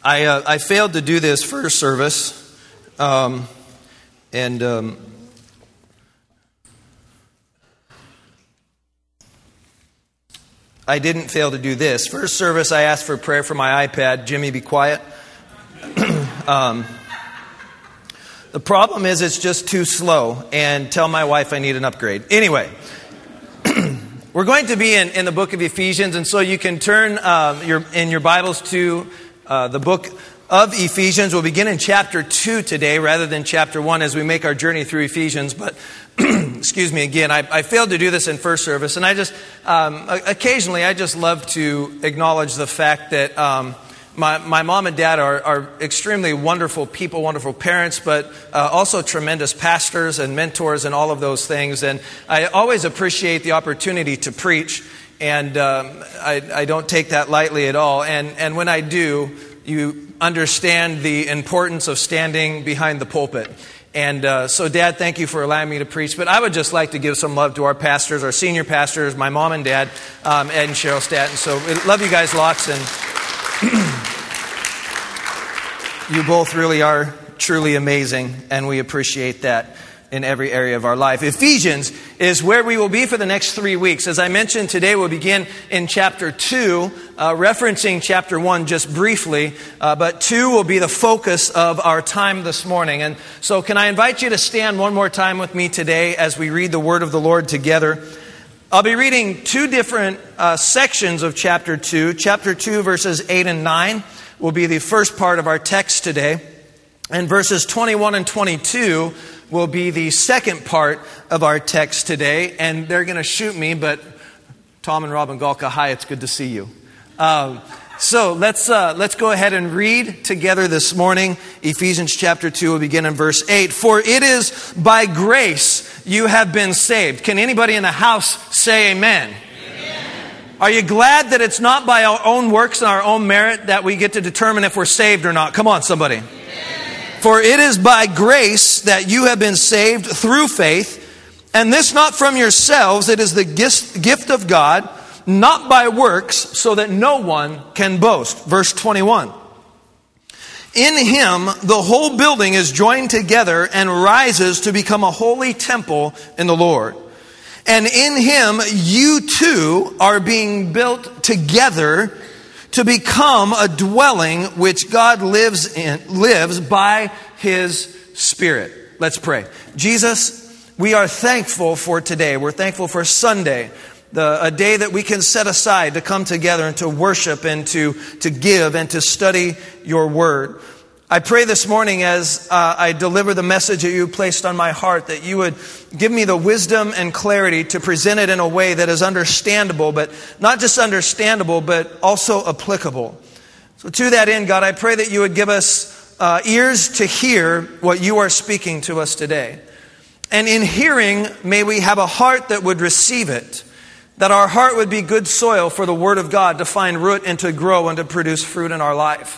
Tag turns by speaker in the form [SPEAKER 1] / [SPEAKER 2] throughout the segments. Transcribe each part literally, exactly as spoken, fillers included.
[SPEAKER 1] I uh, I failed to do this first service, um, and um, I didn't fail to do this. First service, I asked for prayer for my iPad. Jimmy, be quiet. um, the problem is it's just too slow, and tell my wife I need an upgrade. Anyway, we're going to be in, in the book of Ephesians, and so you can turn uh, your in your Bibles to uh, the book of Ephesians. We'll begin in chapter two today rather than chapter one as we make our journey through Ephesians. But excuse me again, I, I failed to do this in first service, and I just um, occasionally I just love to acknowledge the fact that um, my my mom and dad are, are extremely wonderful people, wonderful parents, but uh, also tremendous pastors and mentors and all of those things. And I always appreciate the opportunity to preach, and um, I, I don't take that lightly at all. And and when I do, you understand the importance of standing behind the pulpit. And uh, so, Dad, thank you for allowing me to preach. But I would just like to give some love to our pastors, our senior pastors, my mom and dad, um, Ed and Cheryl Statton. So we love you guys lots. And you both really are truly amazing. And we appreciate that in every area of our life. Ephesians is where we will be for the next three weeks. As I mentioned, today we'll begin in chapter two, uh, referencing chapter one just briefly, uh, but two will be the focus of our time this morning. And so can I invite you to stand one more time with me today as we read the word of the Lord together? I'll be reading two different uh, sections of chapter two. Chapter two, verses eight and nine will be the first part of our text today. And verses twenty-one and twenty-two will be the second part of our text today. And they're going to shoot me, but Tom and Robin Galka, hi, it's good to see you. Um, so let's uh, let's go ahead and read together this morning. Ephesians chapter two will begin in verse eight. For it is by grace you have been saved. Can anybody in the house say amen? Amen. Are you glad that it's not by our own works and our own merit that we get to determine if we're saved or not? Come on, somebody. For it is by grace that you have been saved through faith, and this not from yourselves, it is the gift of God, not by works, so that no one can boast. Verse twenty-one. In him, the whole building is joined together and rises to become a holy temple in the Lord. And in him, you too are being built together to become a dwelling which God lives in, lives by His Spirit. Let's pray. Jesus, we are thankful for today. We're thankful for Sunday, the, a day that we can set aside to come together and to worship and to, to give and to study your word. I pray this morning as uh, I deliver the message that you placed on my heart, that you would give me the wisdom and clarity to present it in a way that is understandable, but not just understandable, but also applicable. So to that end, God, I pray that you would give us uh, ears to hear what you are speaking to us today. And in hearing, may we have a heart that would receive it, that our heart would be good soil for the word of God to find root and to grow and to produce fruit in our life.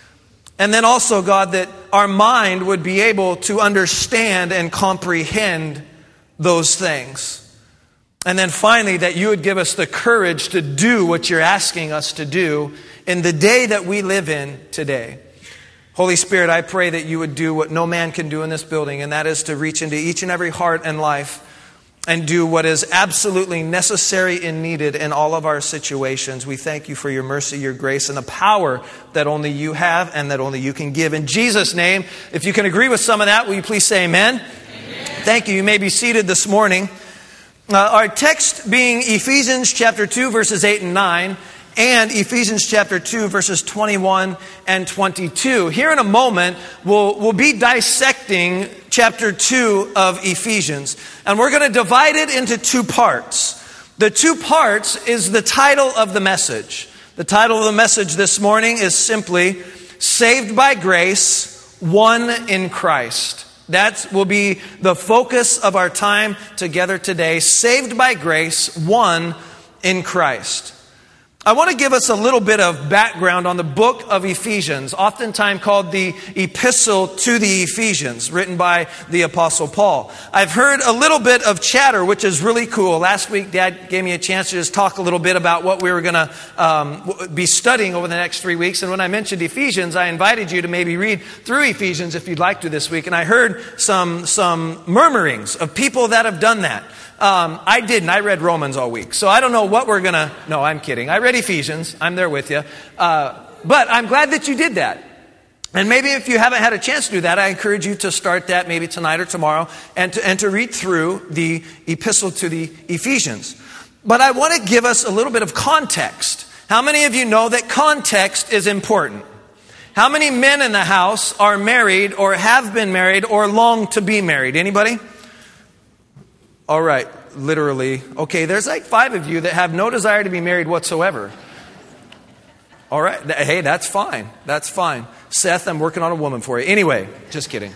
[SPEAKER 1] And then also, God, that our mind would be able to understand and comprehend those things. And then finally, that you would give us the courage to do what you're asking us to do in the day that we live in today. Holy Spirit, I pray that you would do what no man can do in this building, and that is to reach into each and every heart and life and do what is absolutely necessary and needed in all of our situations. We thank you for your mercy, your grace, and the power that only you have and that only you can give. In Jesus' name, if you can agree with some of that, will you please say amen? Amen. Thank you. You may be seated this morning. Uh, our text being Ephesians chapter two, verses eight and nine, and Ephesians chapter two, verses twenty-one and twenty-two. Here in a moment, we'll, we'll be dissecting chapter two of Ephesians. And we're going to divide it into two parts. The two parts is the title of the message. The title of the message this morning is simply, Saved by Grace, One in Christ. That will be the focus of our time together today. Saved by grace, one in Christ. I want to give us a little bit of background on the book of Ephesians, oftentimes called the Epistle to the Ephesians, written by the Apostle Paul. I've heard a little bit of chatter, which is really cool. Last week, Dad gave me a chance to just talk a little bit about what we were going to um, be studying over the next three weeks. And when I mentioned Ephesians, I invited you to maybe read through Ephesians if you'd like to this week. And I heard some, some murmurings of people that have done that. Um, I didn't. I read Romans all week. So I don't know what we're going to... No, I'm kidding. I read Ephesians. I'm there with you. Uh, but I'm glad that you did that. And maybe if you haven't had a chance to do that, I encourage you to start that maybe tonight or tomorrow and to, and to read through the epistle to the Ephesians. But I want to give us a little bit of context. How many of you know that context is important? How many men in the house are married or have been married or long to be married? Anybody? All right, literally. Okay, there's like five of you that have no desire to be married whatsoever. All right, hey, that's fine. That's fine. Seth, I'm working on a woman for you. Anyway, just kidding.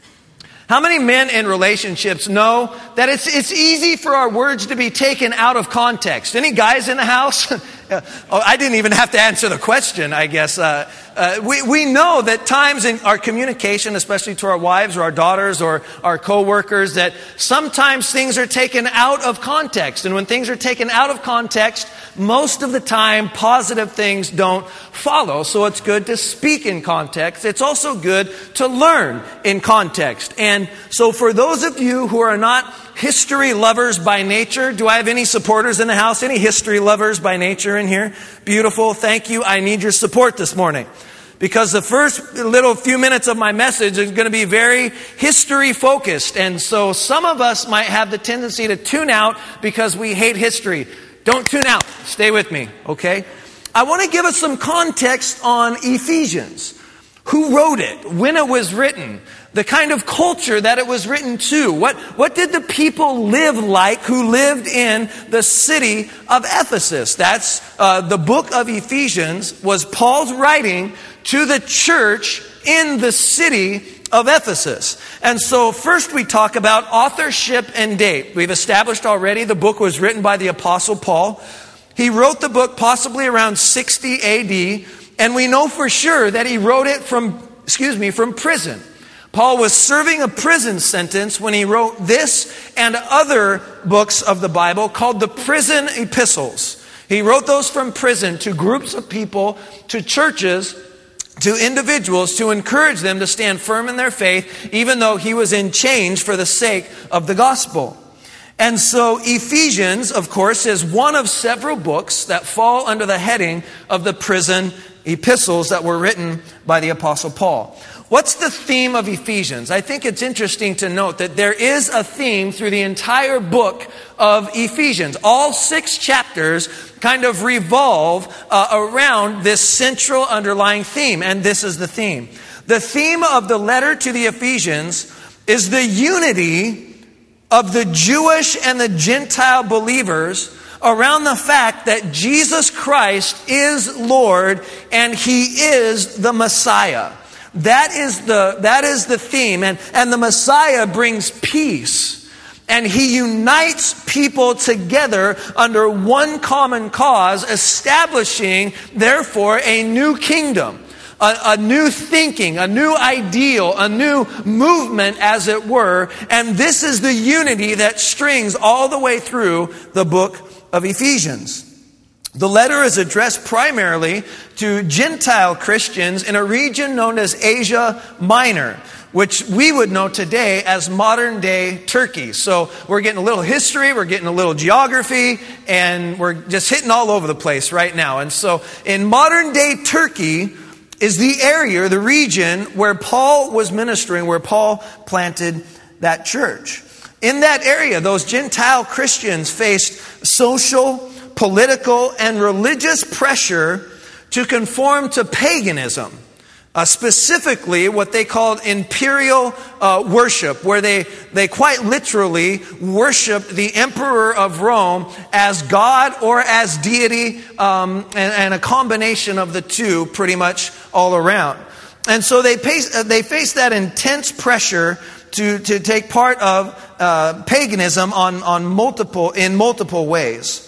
[SPEAKER 1] How many men in relationships know that it's it's easy for our words to be taken out of context? Any guys in the house? oh, I didn't even have to answer the question, I guess. Uh, uh, we, we know that times in our communication, especially to our wives or our daughters or our co-workers, that sometimes things are taken out of context. And when things are taken out of context, most of the time, positive things don't follow. So it's good to speak in context. It's also good to learn in context. And so for those of you who are not history lovers by nature, do I have any supporters in the house? Any history lovers by nature in here? Beautiful. Thank you. I need your support this morning. Because the first little few minutes of my message is going to be very history focused. And so some of us might have the tendency to tune out because we hate history. Don't tune out. Stay with me, okay? I want to give us some context on Ephesians. Who wrote it? When it was written? The kind of culture that it was written to. What, what did the people live like who lived in the city of Ephesus? That's uh, the book of Ephesians was Paul's writing to the church in the city of Ephesus. And so first we talk about authorship and date. We've established already the book was written by the Apostle Paul. He wrote the book possibly around sixty A D, and we know for sure that he wrote it from, excuse me, from prison. Paul was serving a prison sentence when he wrote this and other books of the Bible called the prison epistles. He wrote those from prison to groups of people, to churches, to individuals, to encourage them to stand firm in their faith, even though he was in chains for the sake of the gospel. And so Ephesians, of course, is one of several books that fall under the heading of the prison epistles that were written by the Apostle Paul. What's the theme of Ephesians? I think it's interesting to note that there is a theme through the entire book of Ephesians. All six chapters kind of revolve uh, around this central underlying theme, and this is the theme. The theme of the letter to the Ephesians is the unity of the Jewish and the Gentile believers around the fact that Jesus Christ is Lord and He is the Messiah. That is the, that is the theme. And, and the Messiah brings peace. And He unites people together under one common cause, establishing, therefore, a new kingdom. A, a new thinking, a new ideal, a new movement, as it were. And this is the unity that strings all the way through the book of Ephesians. The letter is addressed primarily to Gentile Christians in a region known as Asia Minor, which we would know today as modern-day Turkey. So we're getting a little history, we're getting a little geography, and we're just hitting all over the place right now. And so in modern-day Turkey is the area, the region where Paul was ministering, where Paul planted that church. In that area, those Gentile Christians faced social, political, and religious pressure to conform to paganism. Uh, specifically, what they called imperial uh, worship, where they, they quite literally worshiped the emperor of Rome as God or as deity, um, and, and a combination of the two pretty much all around. And so they face, uh, they face that intense pressure to, to take part of uh, paganism on, on multiple in multiple ways.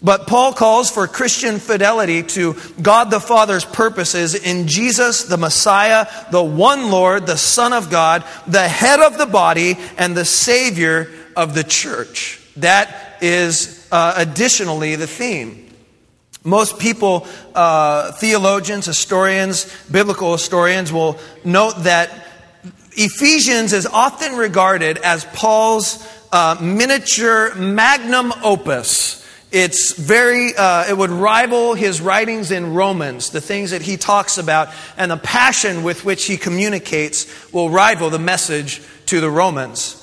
[SPEAKER 1] But Paul calls for Christian fidelity to God the Father's purposes in Jesus, the Messiah, the one Lord, the Son of God, the head of the body, and the Savior of the church. That is uh, additionally the theme. Most people, uh, theologians, historians, biblical historians will note that Ephesians is often regarded as Paul's uh, miniature magnum opus. It's very, uh, it would rival his writings in Romans. The things that he talks about and the passion with which he communicates will rival the message to the Romans.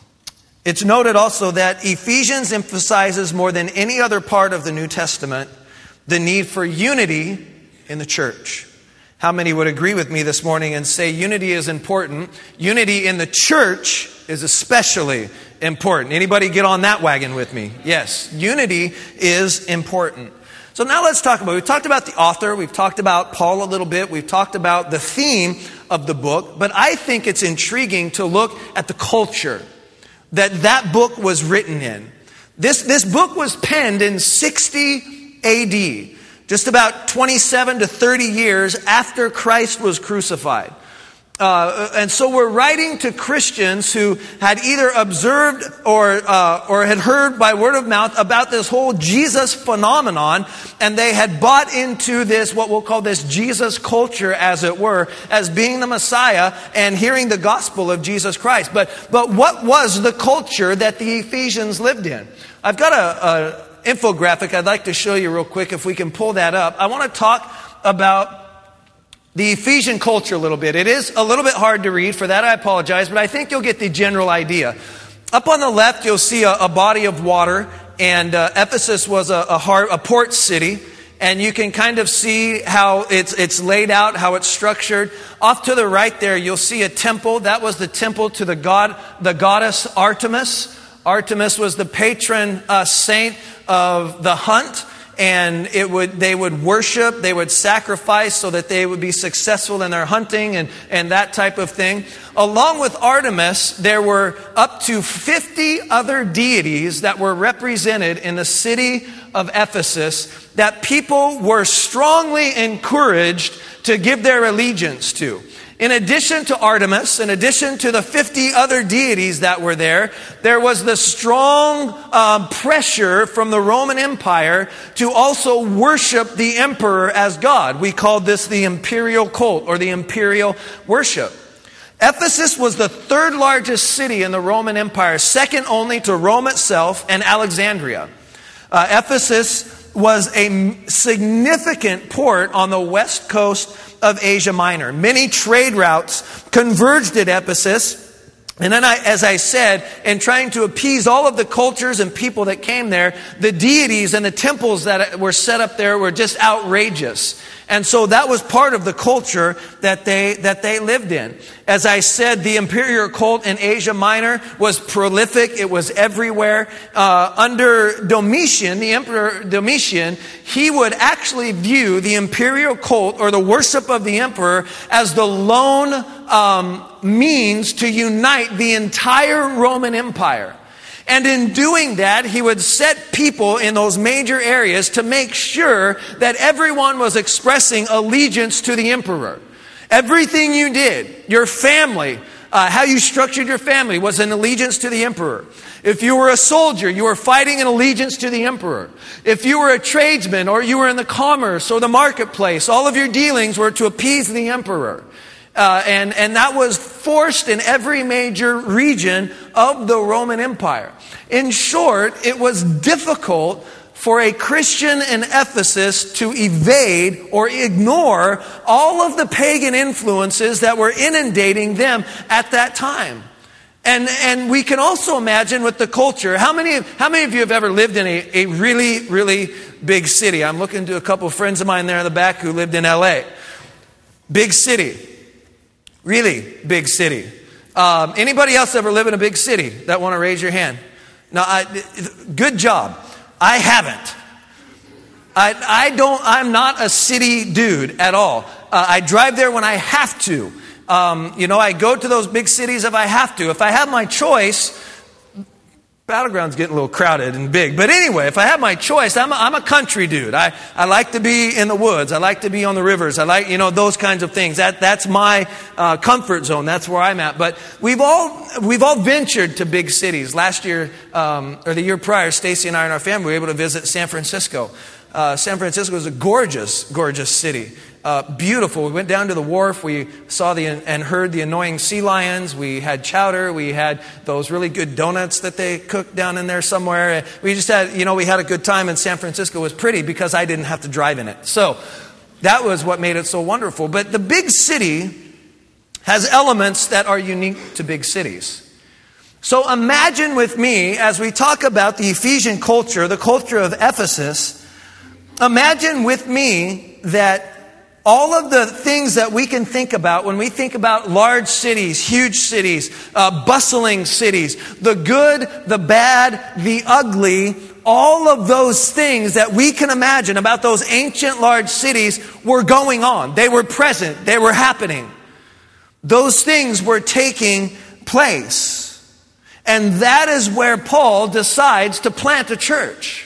[SPEAKER 1] It's noted also that Ephesians emphasizes more than any other part of the New Testament the need for unity in the church. How many would agree with me this morning and say unity is important? Unity in the church is especially important. Anybody get on that wagon with me? Yes, unity is important. So now let's talk about, we've talked about the author, we've talked about Paul a little bit, we've talked about the theme of the book, but I think it's intriguing to look at the culture that that book was written in. This, this book was penned in sixty A D, just about twenty-seven to thirty years after Christ was crucified. Uh, and so we're writing to Christians who had either observed or uh, or had heard by word of mouth about this whole Jesus phenomenon, and they had bought into this, what we'll call this Jesus culture, as it were, as being the Messiah and hearing the gospel of Jesus Christ. But but what was the culture that the Ephesians lived in? I've got a, a infographic I'd like to show you real quick, if we can pull that up. I want to talk about the Ephesian culture a little bit. It is a little bit hard to read. For that, I apologize, but I think you'll get the general idea. Up on the left, you'll see a, a body of water, and uh, Ephesus was a, a, hard, a port city, and you can kind of see how it's, it's laid out, how it's structured. Off to the right there, you'll see a temple. That was the temple to the god, the goddess Artemis. Artemis was the patron uh, saint of the hunt. And it would, they would worship, they would sacrifice so that they would be successful in their hunting and, and that type of thing. Along with Artemis, there were up to fifty other deities that were represented in the city of Ephesus that people were strongly encouraged to give their allegiance to. In addition to Artemis, in addition to the fifty other deities that were there, there was the strong um, pressure from the Roman Empire to also worship the emperor as God. We called this the imperial cult or the imperial worship. Ephesus was the third largest city in the Roman Empire, second only to Rome itself and Alexandria. Uh, Ephesus was a significant port on the west coast of Asia Minor. Many trade routes converged at Ephesus. And then, I, as I said, in trying to appease all of the cultures and people that came there, the deities and the temples that were set up there were just outrageous. And so that was part of the culture that they that they lived in. As I said, the imperial cult in Asia Minor was prolific. It was everywhere. Uh, under Domitian, the Emperor Domitian, he would actually view the imperial cult or the worship of the emperor as the lone um, means to unite the entire Roman Empire. And in doing that, he would set people in those major areas to make sure that everyone was expressing allegiance to the emperor. Everything you did, your family, uh, how you structured your family was an allegiance to the emperor. If you were a soldier, you were fighting an allegiance to the emperor. If you were a tradesman or you were in the commerce or the marketplace, all of your dealings were to appease the emperor. Uh, and, and that was forced in every major region of the Roman Empire. In short, it was difficult for a Christian in Ephesus to evade or ignore all of the pagan influences that were inundating them at that time. And, and we can also imagine with the culture, how many, how many of you have ever lived in a, a really, really big city? I'm looking to a couple of friends of mine there in the back who lived in L A. Big city. Really big city. Um, anybody else ever live in a big city that want to raise your hand? No, I, good job. I haven't. I, I don't. I'm not a city dude at all. Uh, I drive there when I have to. Um, you know, I go to those big cities if I have to. If I have my choice, Battleground's getting a little crowded and big. But anyway, if I have my choice, I'm a, I'm a country dude. I, I like to be in the woods. I like to be on the rivers. I like, you know, those kinds of things. That, that's my uh, comfort zone. That's where I'm at. But we've all, we've all ventured to big cities. Last year, um, or the year prior, Stacy and I and our family were able to visit San Francisco. Uh, San Francisco is a gorgeous, gorgeous city. Uh, beautiful. We went down to the wharf. We saw the and heard the annoying sea lions. We had chowder. We had those really good donuts that they cooked down in there somewhere. We just had, you know, we had a good time, and San Francisco was pretty because I didn't have to drive in it. So that was what made it so wonderful. But the big city has elements that are unique to big cities. So imagine with me, as we talk about the Ephesian culture, the culture of Ephesus, imagine with me that all of the things that we can think about when we think about large cities, huge cities, uh, bustling cities, the good, the bad, the ugly, all of those things that we can imagine about those ancient large cities were going on. They were present. They were happening. Those things were taking place. And that is where Paul decides to plant a church.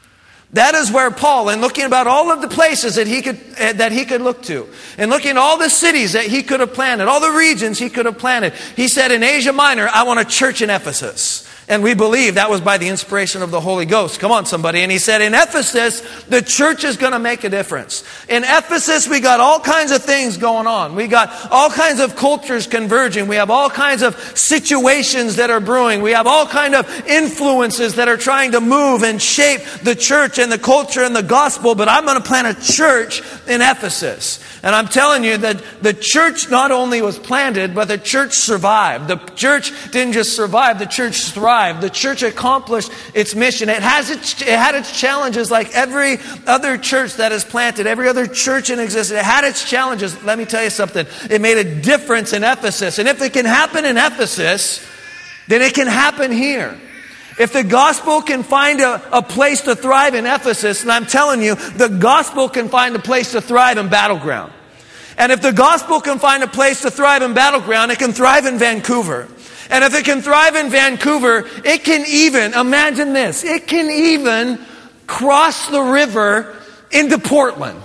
[SPEAKER 1] That is where Paul, in looking about all of the places that he could uh, that he could look to, and looking at all the cities that he could have planted, all the regions he could have planted, he said, in Asia Minor, I want a church in Ephesus. And we believe that was by the inspiration of the Holy Ghost. Come on, somebody. And he said, in Ephesus, the church is going to make a difference. In Ephesus, we got all kinds of things going on. We got all kinds of cultures converging. We have all kinds of situations that are brewing. We have all kinds of influences that are trying to move and shape the church and the culture and the gospel. But I'm going to plant a church in Ephesus. And I'm telling you that the church not only was planted, but the church survived. The church didn't just survive, the church thrived. The church accomplished its mission. It has its, it had its challenges like every other church that is planted, every other church in existence. It had its challenges. Let me tell you something. It made a difference in Ephesus. And if it can happen in Ephesus, then it can happen here. If the gospel can find a, a place to thrive in Ephesus, and I'm telling you, the gospel can find a place to thrive in Battleground. And if the gospel can find a place to thrive in Battleground, it can thrive in Vancouver. And if it can thrive in Vancouver, it can even, imagine this, it can even cross the river into Portland.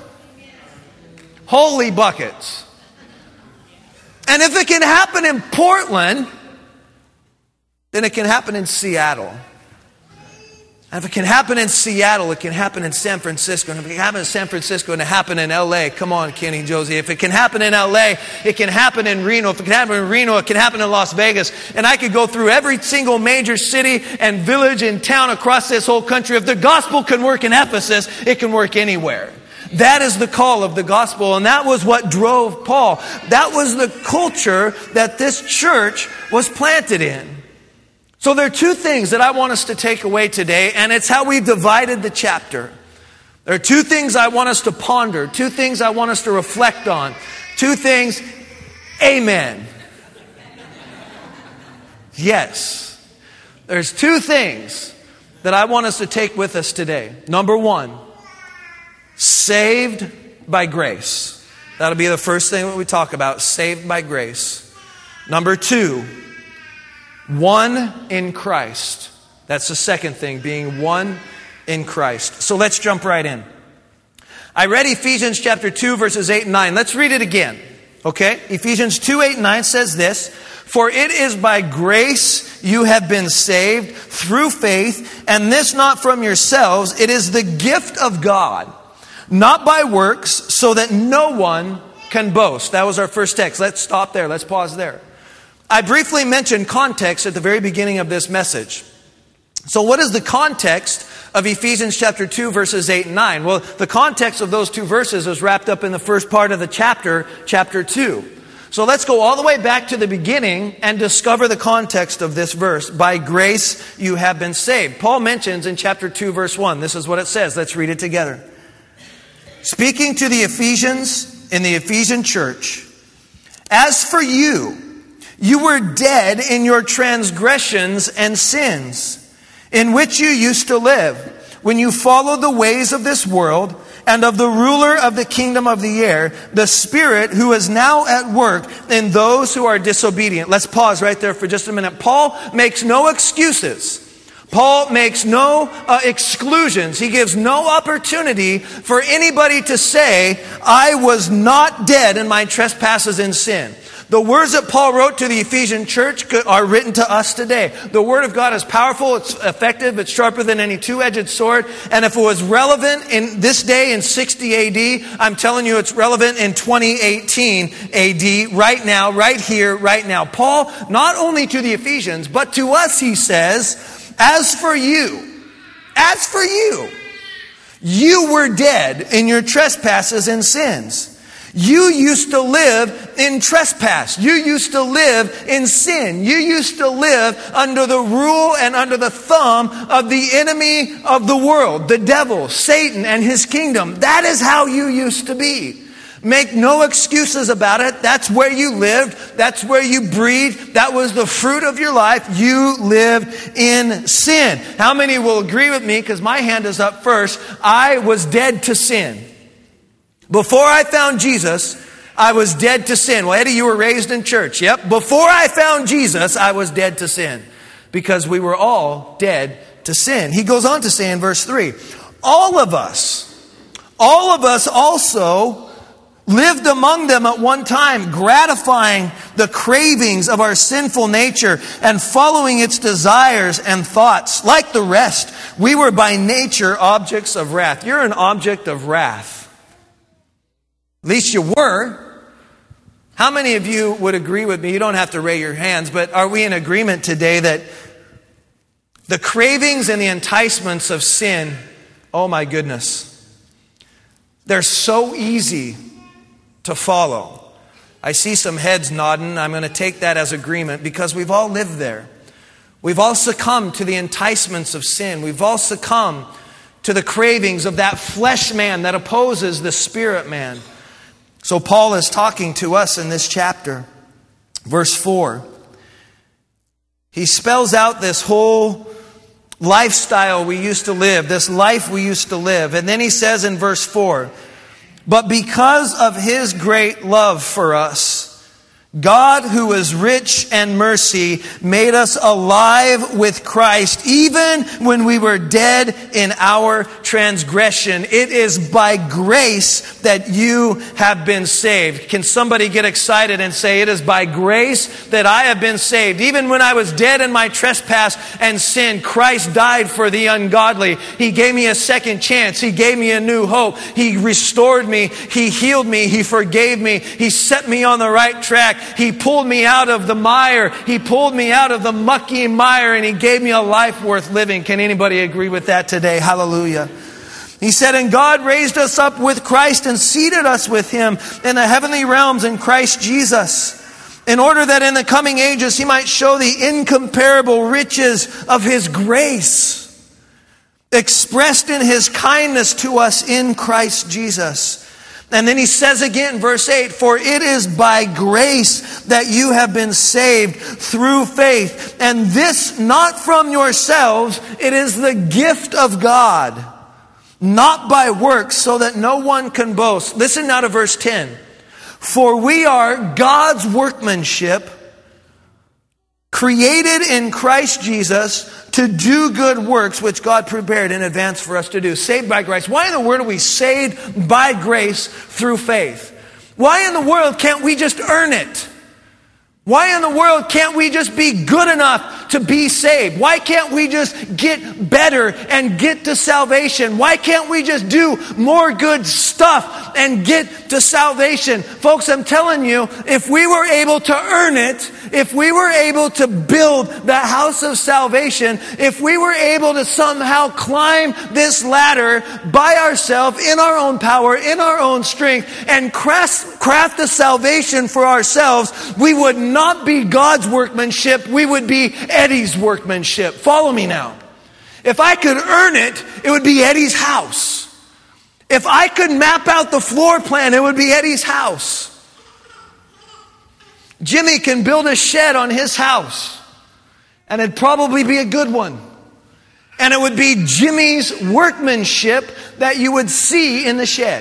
[SPEAKER 1] Holy buckets. And if it can happen in Portland, then it can happen in Seattle. And if it can happen in Seattle, it can happen in San Francisco. And if it can happen in San Francisco and it happen in L A, come on, Kenny, Josie. If it can happen in L A, it can happen in Reno. If it can happen in Reno, it can happen in Las Vegas. And I could go through every single major city and village and town across this whole country. If the gospel can work in Ephesus, it can work anywhere. That is the call of the gospel. And that was what drove Paul. That was the culture that this church was planted in. So there are two things that I want us to take away today, and it's how we divided the chapter. There are two things I want us to ponder, two things I want us to reflect on, two things, amen. Yes. There's two things that I want us to take with us today. Number one, saved by grace. That'll be the first thing that we talk about, saved by grace. Number two, one in Christ. That's the second thing, being one in Christ. So let's jump right in. I read Ephesians chapter two, verses eight and nine. Let's read it again. Okay? Ephesians two, eight and nine says this: For it is by grace you have been saved through faith, and this not from yourselves. It is the gift of God, not by works, so that no one can boast. That was our first text. Let's stop there. Let's pause there. I briefly mentioned context at the very beginning of this message. So what is the context of Ephesians chapter two, verses eight and nine? Well, the context of those two verses is wrapped up in the first part of the chapter, chapter two. So let's go all the way back to the beginning and discover the context of this verse. By grace you have been saved. Paul mentions in chapter two, verse one. This is what it says. Let's read it together. Speaking to the Ephesians in the Ephesian church, as for you, you were dead in your transgressions and sins, in which you used to live, when you followed the ways of this world and of the ruler of the kingdom of the air, the Spirit who is now at work in those who are disobedient. Let's pause right there for just a minute. Paul makes no excuses. Paul makes no uh, exclusions. He gives no opportunity for anybody to say, I was not dead in my trespasses and sin. The words that Paul wrote to the Ephesian church are written to us today. The Word of God is powerful, it's effective, it's sharper than any two-edged sword. And if it was relevant in this day in sixty A D, I'm telling you it's relevant in twenty eighteen A D, right now, right here, right now. Paul, not only to the Ephesians, but to us, he says, as for you, as for you, you were dead in your trespasses and sins. You used to live in trespass. You used to live in sin. You used to live under the rule and under the thumb of the enemy of the world, the devil, Satan, and his kingdom. That is how you used to be. Make no excuses about it. That's where you lived. That's where you breathed. That was the fruit of your life. You lived in sin. How many will agree with me? Because my hand is up first. I was dead to sin. Before I found Jesus, I was dead to sin. Well, Eddie, you were raised in church. Yep. Before I found Jesus, I was dead to sin. Because we were all dead to sin. He goes on to say in verse three, all of us, all of us also lived among them at one time, gratifying the cravings of our sinful nature and following its desires and thoughts. Like the rest, we were by nature objects of wrath. You're an object of wrath. At least you were. How many of you would agree with me? You don't have to raise your hands, but are we in agreement today that the cravings and the enticements of sin, oh my goodness, they're so easy to follow. I see some heads nodding. I'm going to take that as agreement because we've all lived there. We've all succumbed to the enticements of sin. We've all succumbed to the cravings of that flesh man that opposes the spirit man. So Paul is talking to us in this chapter. Verse four. He spells out this whole lifestyle we used to live, this life we used to live. And then he says in verse four, but because of his great love for us, God, who is rich in mercy, made us alive with Christ, even when we were dead in our transgression. It is by grace that you have been saved. Can somebody get excited and say, it is by grace that I have been saved? Even when I was dead in my trespass and sin, Christ died for the ungodly. He gave me a second chance. He gave me a new hope. He restored me. He healed me. He forgave me. He set me on the right track. He pulled me out of the mire. He pulled me out of the mucky mire, and He gave me a life worth living. Can anybody agree with that today? Hallelujah. He said, and God raised us up with Christ and seated us with Him in the heavenly realms in Christ Jesus, in order that in the coming ages He might show the incomparable riches of His grace, expressed in His kindness to us in Christ Jesus. And then he says again, verse eight, for it is by grace that you have been saved through faith. And this not from yourselves, it is the gift of God, not by works, so that no one can boast. Listen now to verse ten. For we are God's workmanship, created in Christ Jesus to do good works which God prepared in advance for us to do. Saved by grace. Why in the world are we saved by grace through faith? Why in the world can't we just earn it? Why in the world can't we just be good enough to be saved? Why can't we just get better and get to salvation? Why can't we just do more good stuff and get to salvation? Folks, I'm telling you, if we were able to earn it, if we were able to build the house of salvation, if we were able to somehow climb this ladder by ourselves, in our own power, in our own strength, and craft, craft the salvation for ourselves, we would not not be God's workmanship, we would be Eddie's workmanship. Follow me now. If I could earn it, it would be Eddie's house. If I could map out the floor plan, it would be Eddie's house. Jimmy can build a shed on his house, and it'd probably be a good one. And it would be Jimmy's workmanship that you would see in the shed.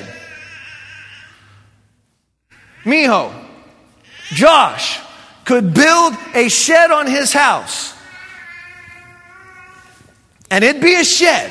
[SPEAKER 1] Miho, Josh, could build a shed on his house. And it'd be a shed.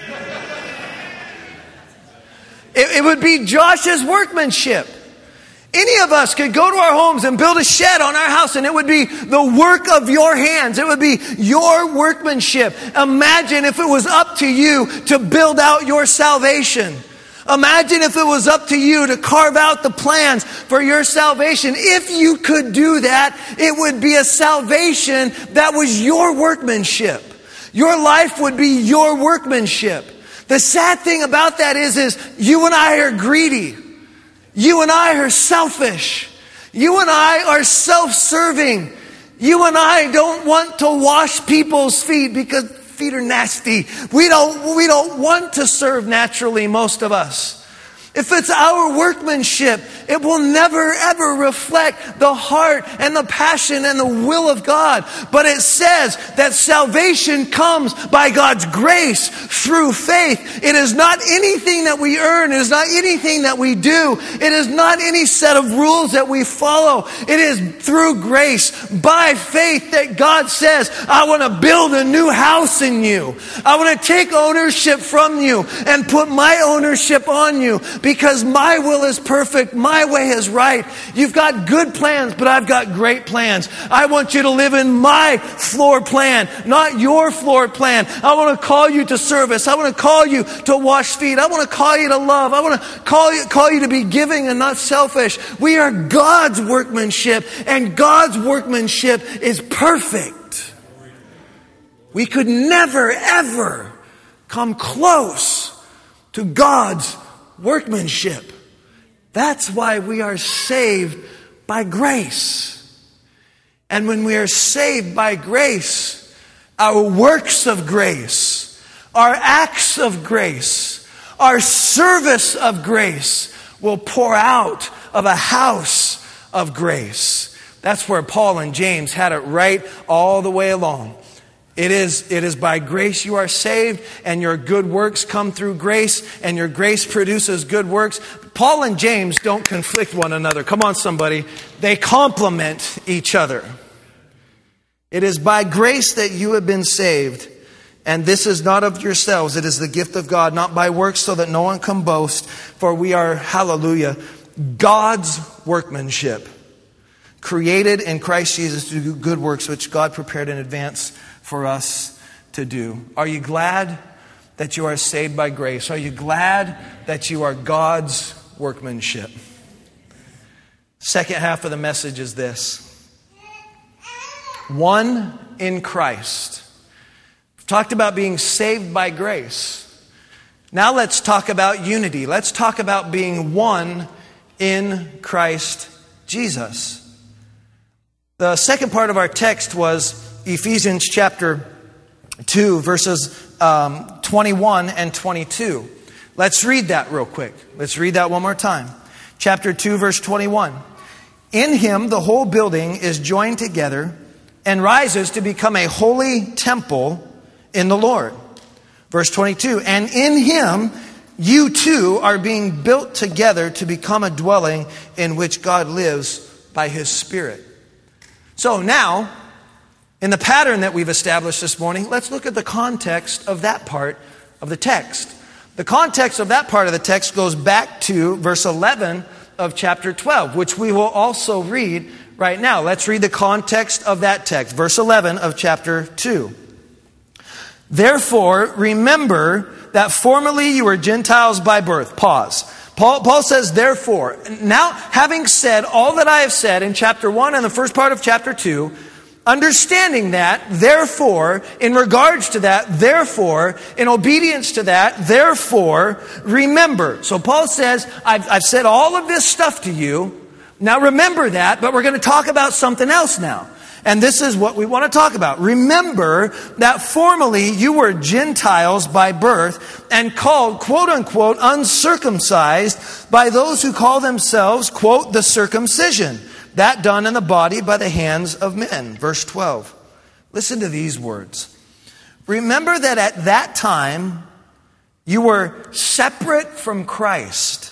[SPEAKER 1] It, it would be Josh's workmanship. Any of us could go to our homes and build a shed on our house, and it would be the work of your hands. It would be your workmanship. Imagine if it was up to you to build out your salvation. Imagine if it was up to you to carve out the plans for your salvation. If you could do that, it would be a salvation that was your workmanship. Your life would be your workmanship. The sad thing about that is, is you and I are greedy. You and I are selfish. You and I are self-serving. You and I don't want to wash people's feet because feet are nasty. We don't, we don't want to serve naturally, most of us. If it's our workmanship, it will never ever reflect the heart and the passion and the will of God. But it says that salvation comes by God's grace through faith. It is not anything that we earn. It is not anything that we do. It is not any set of rules that we follow. It is through grace, by faith, that God says, I want to build a new house in you. I want to take ownership from you and put my ownership on you. Because my will is perfect. My way is right. You've got good plans, but I've got great plans. I want you to live in my floor plan, not your floor plan. I want to call you to service. I want to call you to wash feet. I want to call you to love. I want to call you, call you to be giving and not selfish. We are God's workmanship, and God's workmanship is perfect. We could never, ever come close to God's workmanship. That's why we are saved by grace. And when we are saved by grace, our works of grace, our acts of grace, our service of grace will pour out of a house of grace. That's where Paul and James had it right all the way along. It is, it is by grace you are saved, and your good works come through grace, and your grace produces good works. Paul and James don't conflict one another. Come on, somebody. They complement each other. It is by grace that you have been saved, and this is not of yourselves. It is the gift of God, not by works, so that no one can boast. For we are, hallelujah, God's workmanship, created in Christ Jesus to do good works, which God prepared in advance for us to do. Are you glad that you are saved by grace? Are you glad that you are God's workmanship? Second half of the message is this. One in Christ. We've talked about being saved by grace. Now let's talk about unity. Let's talk about being one in Christ Jesus. The second part of our text was Ephesians chapter two, verses um, twenty-one and twenty-two. Let's read that real quick. Let's read that one more time. Chapter two, verse twenty-one. In him, the whole building is joined together and rises to become a holy temple in the Lord. Verse twenty-two. And in him, you too are being built together to become a dwelling in which God lives by his Spirit. So now, in the pattern that we've established this morning, let's look at the context of that part of the text. The context of that part of the text goes back to verse eleven of chapter twelve, which we will also read right now. Let's read the context of that text. Verse eleven of chapter two. Therefore, remember that formerly you were Gentiles by birth. Pause. Paul, Paul says, therefore, now having said all that I have said in chapter one and the first part of chapter two, understanding that, therefore, in regards to that, therefore, in obedience to that, therefore, remember. So Paul says, I've, I've said all of this stuff to you. Now remember that, but we're going to talk about something else now. And this is what we want to talk about. Remember that formerly you were Gentiles by birth and called, quote unquote, uncircumcised by those who call themselves, quote, the circumcision. That done in the body by the hands of men. Verse twelve. Listen to these words. Remember that at that time you were separate from Christ,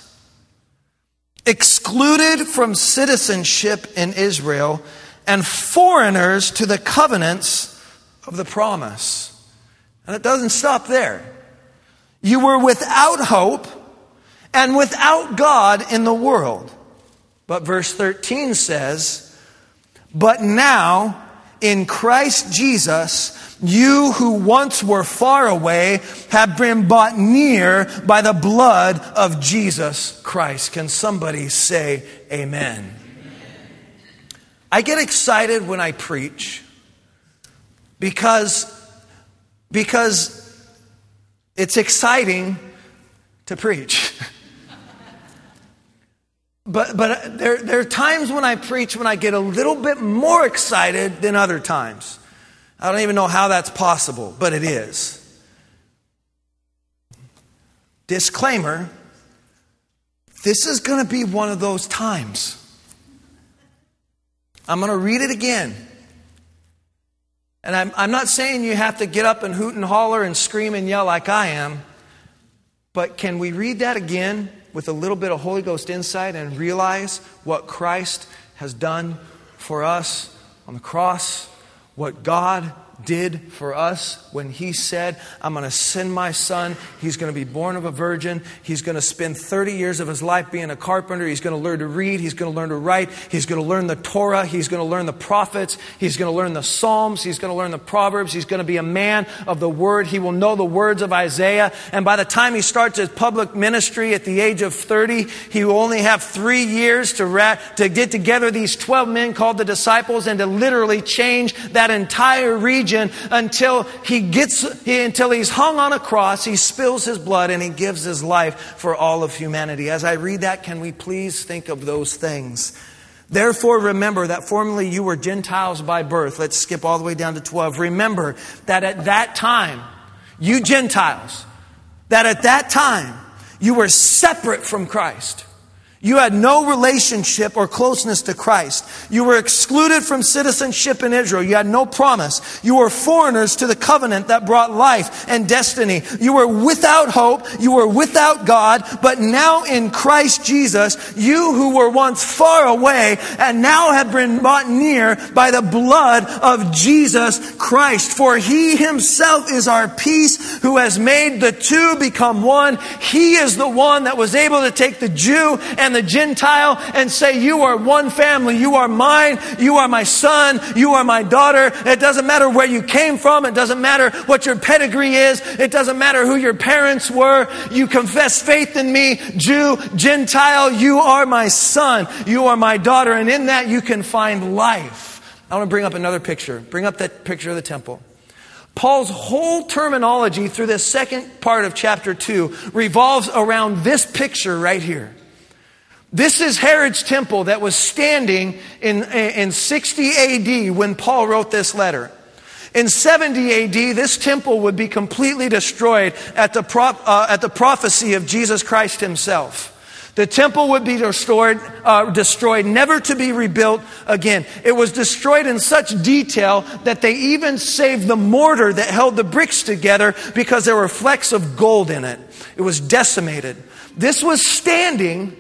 [SPEAKER 1] excluded from citizenship in Israel, and foreigners to the covenants of the promise. And it doesn't stop there. You were without hope and without God in the world. But verse thirteen says, but now in Christ Jesus, you who once were far away have been brought near by the blood of Jesus Christ. Can somebody say amen? Amen. I get excited when I preach because, because it's exciting to preach. But but there, there are times when I preach when I get a little bit more excited than other times. I don't even know how that's possible, but it is. Disclaimer, this is going to be one of those times. I'm going to read it again. And I'm, I'm not saying you have to get up and hoot and holler and scream and yell like I am, but can we read that again with a little bit of Holy Ghost insight and realize what Christ has done for us on the cross? What God did for us when He said, I'm going to send my son. He's going to be born of a virgin. He's going to spend thirty years of his life being a carpenter. He's going to learn to read. He's going to learn to write. He's going to learn the Torah. He's going to learn the prophets. He's going to learn the Psalms. He's going to learn the Proverbs. He's going to be a man of the Word. He will know the words of Isaiah. And by the time he starts his public ministry at the age of thirty, he will only have three years to, ra- to get together these twelve men called the disciples and to literally change that entire region until he gets, he, until he's hung on a cross, he spills his blood and he gives his life for all of humanity. As I read that, can we please think of those things? Therefore, remember that formerly you were Gentiles by birth. Let's skip all the way down to twelve. Remember that at that time, you Gentiles, that at that time, you were separate from Christ. You had no relationship or closeness to Christ. You were excluded from citizenship in Israel. You had no promise. You were foreigners to the covenant that brought life and destiny. You were without hope. You were without God. But now in Christ Jesus, you who were once far away and now have been brought near by the blood of Jesus Christ. For He Himself is our peace, who has made the two become one. He is the one that was able to take the Jew and the Gentile and say, you are one family. You are mine. You are my son. You are my daughter. It doesn't matter where you came from. It doesn't matter what your pedigree is. It doesn't matter who your parents were. You confess faith in me, Jew, Gentile. You are my son. You are my daughter. And in that you can find life. I want to bring up another picture. Bring up that picture of the temple. Paul's whole terminology through this second part of chapter two revolves around this picture right here. This is Herod's temple that was standing in, in sixty A D when Paul wrote this letter. In seventy A D, this temple would be completely destroyed at the, pro, uh, at the prophecy of Jesus Christ Himself. The temple would be destroyed, uh, destroyed, never to be rebuilt again. It was destroyed in such detail that they even saved the mortar that held the bricks together because there were flecks of gold in it. It was decimated. This was standing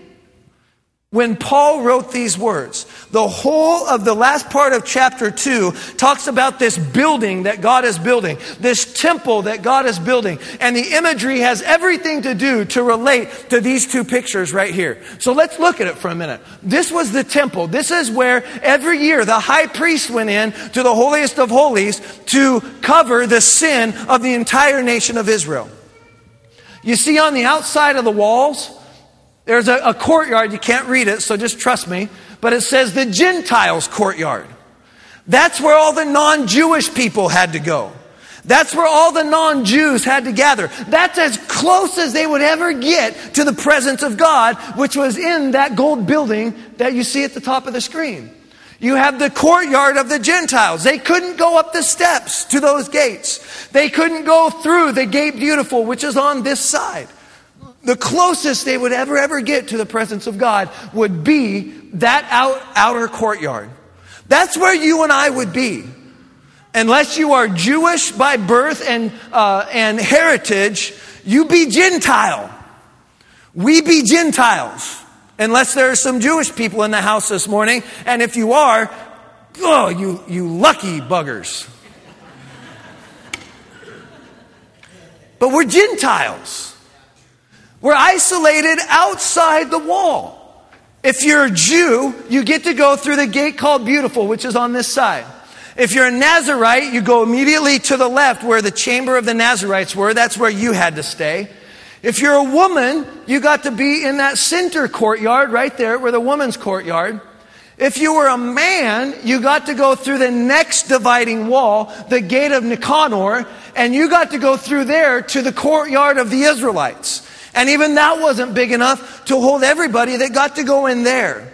[SPEAKER 1] when Paul wrote these words. The whole of the last part of chapter two talks about this building that God is building, this temple that God is building. And the imagery has everything to do to relate to these two pictures right here. So let's look at it for a minute. This was the temple. This is where every year the high priest went in to the holiest of holies to cover the sin of the entire nation of Israel. You see on the outside of the walls, there's a, a courtyard. You can't read it, so just trust me. But it says the Gentiles' courtyard. That's where all the non-Jewish people had to go. That's where all the non-Jews had to gather. That's as close as they would ever get to the presence of God, which was in that gold building that you see at the top of the screen. You have the courtyard of the Gentiles. They couldn't go up the steps to those gates. They couldn't go through the Gate Beautiful, which is on this side. The closest they would ever, ever get to the presence of God would be that out, outer courtyard. That's where you and I would be. Unless you are Jewish by birth and, uh, and heritage, you be Gentile. We be Gentiles. Unless there are some Jewish people in the house this morning. And if you are, oh, you, you lucky buggers. but we're Gentiles. We're isolated outside the wall. If you're a Jew, you get to go through the gate called Beautiful, which is on this side. If you're a Nazirite, you go immediately to the left where the chamber of the Nazirites were. That's where you had to stay. If you're a woman, you got to be in that center courtyard right there where the woman's courtyard. If you were a man, you got to go through the next dividing wall, the gate of Nicanor, and you got to go through there to the courtyard of the Israelites. And even that wasn't big enough to hold everybody that got to go in there.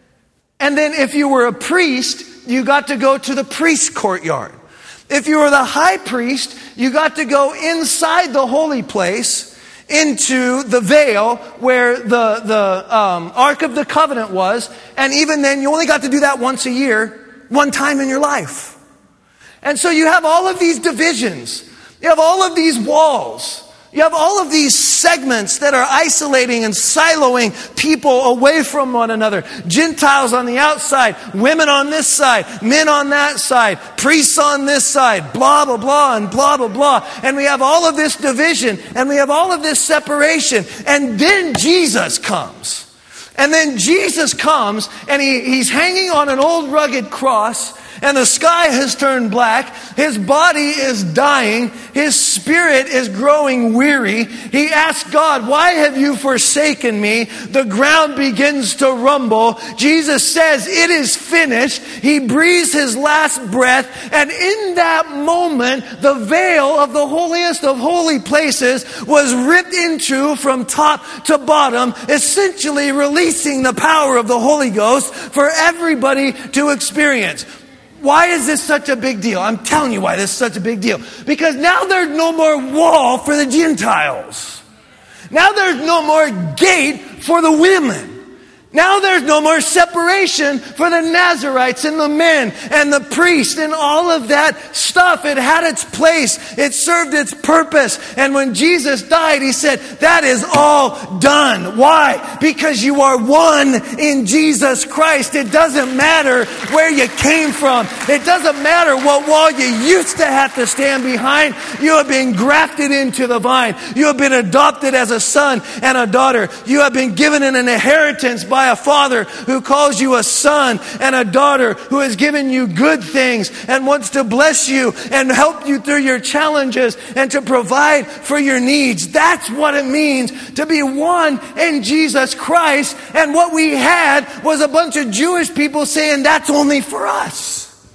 [SPEAKER 1] And then if you were a priest, you got to go to the priest's courtyard. If you were the high priest, you got to go inside the holy place into the veil where the, the um, Ark of the Covenant was. And even then, you only got to do that once a year, one time in your life. And so you have all of these divisions. You have all of these walls. You have all of these segments that are isolating and siloing people away from one another. Gentiles on the outside, women on this side, men on that side, priests on this side, blah, blah, blah, and blah, blah, blah. And we have all of this division, and we have all of this separation. And then Jesus comes. And then Jesus comes, and he, he's hanging on an old rugged cross. And the sky has turned black. His body is dying. His spirit is growing weary. He asks God, why have you forsaken me? The ground begins to rumble. Jesus says, it is finished. He breathes his last breath. And in that moment, the veil of the holiest of holy places was ripped into from top to bottom, essentially releasing the power of the Holy Ghost for everybody to experience. Why is this such a big deal? I'm telling you why this is such a big deal. Because now there's no more wall for the Gentiles. Now there's no more gate for the women. Now there's no more separation for the Nazirites and the men and the priests and all of that stuff. It had its place. It served its purpose. And when Jesus died, he said, that is all done. Why? Because you are one in Jesus Christ. It doesn't matter where you came from. It doesn't matter what wall you used to have to stand behind. You have been grafted into the vine. You have been adopted as a son and a daughter. You have been given an inheritance by by a father who calls you a son and a daughter, who has given you good things and wants to bless you and help you through your challenges and to provide for your needs. That's what it means to be one in Jesus Christ. And what we had was a bunch of Jewish people saying that's only for us.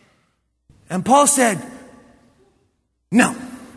[SPEAKER 1] And Paul said, no,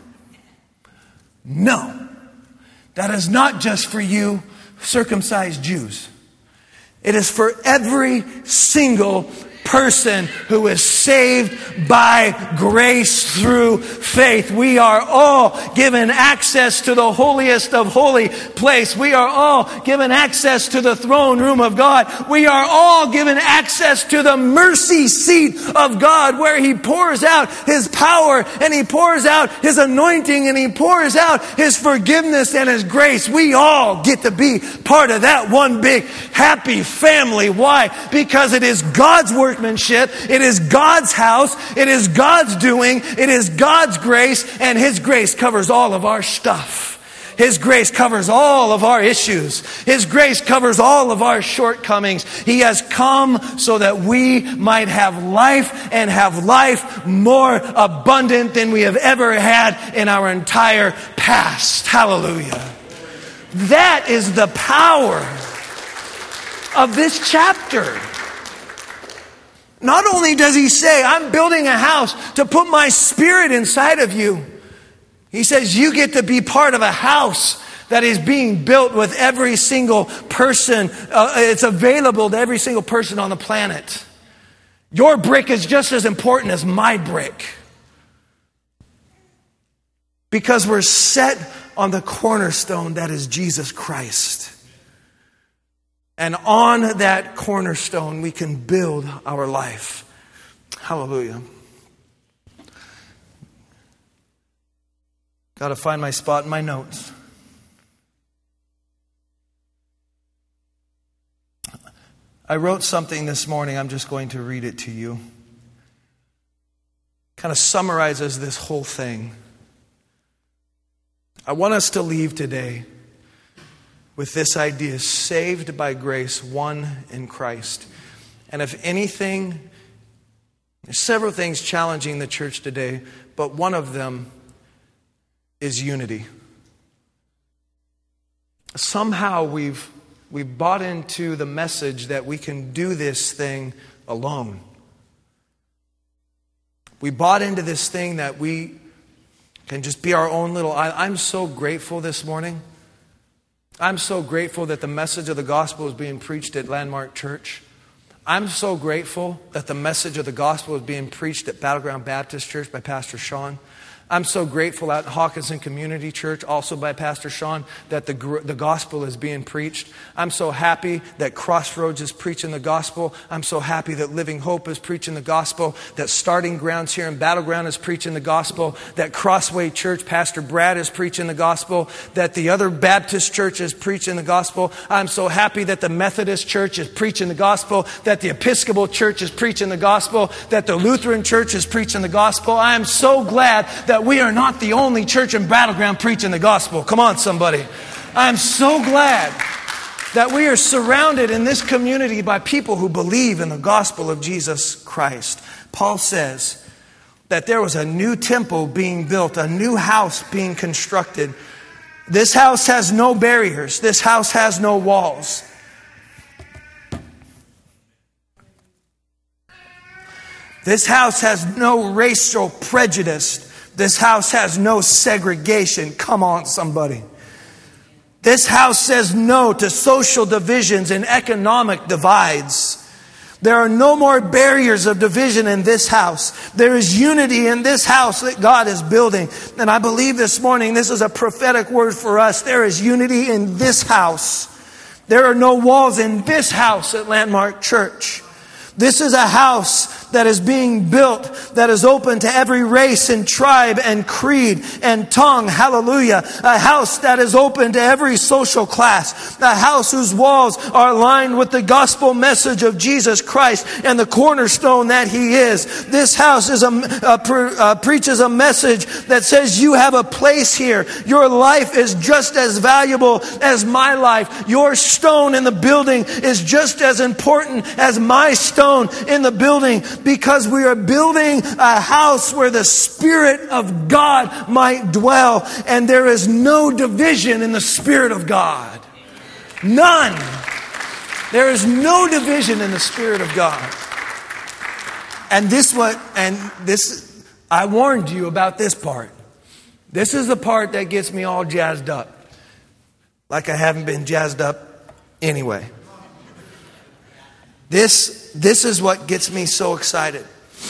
[SPEAKER 1] no, that is not just for you circumcised Jews. It is for every single person who is saved by grace through faith. We are all given access to the holiest of holy place. We are all given access to the throne room of God. We are all given access to the mercy seat of God, where He pours out His power and He pours out His anointing and He pours out His forgiveness and His grace. We all get to be part of that one big happy family. Why? Because it is God's work. It is God's house. It is God's doing. It is God's grace. And His grace covers all of our stuff. His grace covers all of our issues. His grace covers all of our shortcomings. He has come so that we might have life, and have life more abundant than we have ever had in our entire past. Hallelujah. That is the power of this chapter. Not only does he say, I'm building a house to put my spirit inside of you. He says, you get to be part of a house that is being built with every single person. Uh, it's available to every single person on the planet. Your brick is just as important as my brick. Because we're set on the cornerstone that is Jesus Christ. And on that cornerstone, we can build our life. Hallelujah. Got to find my spot in my notes. I wrote something this morning. I'm just going to read it to you. Kind of summarizes this whole thing. I want us to leave today with this idea: saved by grace, one in Christ. And if anything, there's several things challenging the church today, but one of them is unity. Somehow we've we've bought into the message that we can do this thing alone. We bought into this thing that we can just be our own little island. I'm so grateful this morning. I'm so grateful that the message of the gospel is being preached at Landmark Church. I'm so grateful that the message of the gospel is being preached at Battleground Baptist Church by Pastor Sean. I'm so grateful at Hawkinson Community Church, also by Pastor Sean, that the, the gospel is being preached. I'm so happy that Crossroads is preaching the gospel. I'm so happy that Living Hope is preaching the gospel, that Starting Grounds here in Battleground is preaching the gospel, that Crossway Church, Pastor Brad is preaching the gospel, that the other Baptist church is preaching the gospel. I'm so happy that the Methodist Church is preaching the gospel, that the Episcopal Church is preaching the gospel, that the Lutheran Church is preaching the gospel. I am so glad that we are not the only church in Battleground preaching the gospel. Come on, somebody. I'm so glad that we are surrounded in this community by people who believe in the gospel of Jesus Christ. Paul says that there was a new temple being built, a new house being constructed. This house has no barriers. This house has no walls. This house has no racial prejudice. This house has no segregation. Come on, somebody. This house says no to social divisions and economic divides. There are no more barriers of division in this house. There is unity in this house that God is building. And I believe this morning this is a prophetic word for us. There is unity in this house. There are no walls in this house at Landmark Church. This is a house that is being built, that is open to every race and tribe and creed and tongue. Hallelujah. A house that is open to every social class. A house whose walls are lined with the gospel message of Jesus Christ and the cornerstone that He is. This house is a, a, uh, preaches a message that says you have a place here. Your life is just as valuable as my life. Your stone in the building is just as important as my stone in the building, because we are building a house where the Spirit of God might dwell, and there is no division in the Spirit of God. None. There is no division in the Spirit of God. And this what and this I warned you about this part. This is the part that gets me all jazzed up. Like I haven't been jazzed up anyway. This, this is what gets me so excited.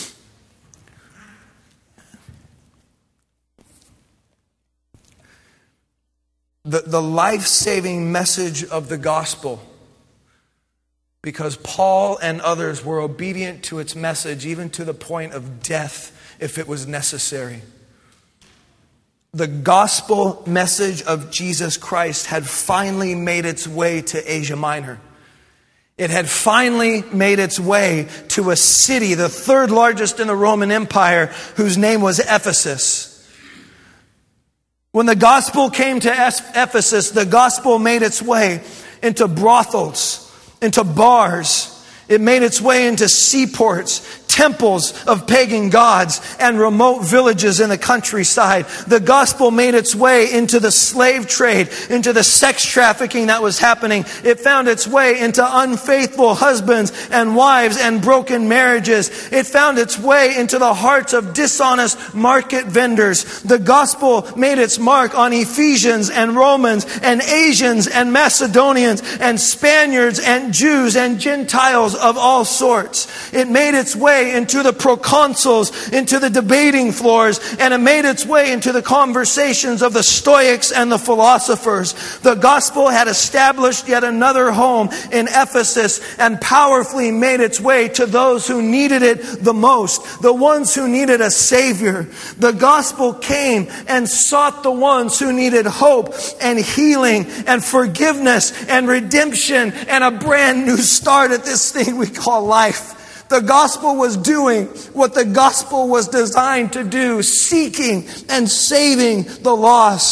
[SPEAKER 1] The, the life-saving message of the gospel, because Paul and others were obedient to its message, even to the point of death if it was necessary. The gospel message of Jesus Christ had finally made its way to Asia Minor. It had finally made its way to a city, the third largest in the Roman Empire, whose name was Ephesus. When the gospel came to Ephesus, the gospel made its way into brothels, into bars. It made its way into seaports, temples of pagan gods, and remote villages in the countryside. The gospel made its way into the slave trade, into the sex trafficking that was happening. It found its way into unfaithful husbands and wives and broken marriages. It found its way into the hearts of dishonest market vendors. The gospel made its mark on Ephesians and Romans and Asians and Macedonians and Spaniards and Jews and Gentiles of all sorts. It made its way into the proconsuls, into the debating floors, and it made its way into the conversations of the Stoics and the philosophers. The gospel had established yet another home in Ephesus and powerfully made its way to those who needed it the most, the ones who needed a Savior. The gospel came and sought the ones who needed hope and healing and forgiveness and redemption and a brand new start at this thing we call life. The gospel was doing what the gospel was designed to do, seeking and saving the lost.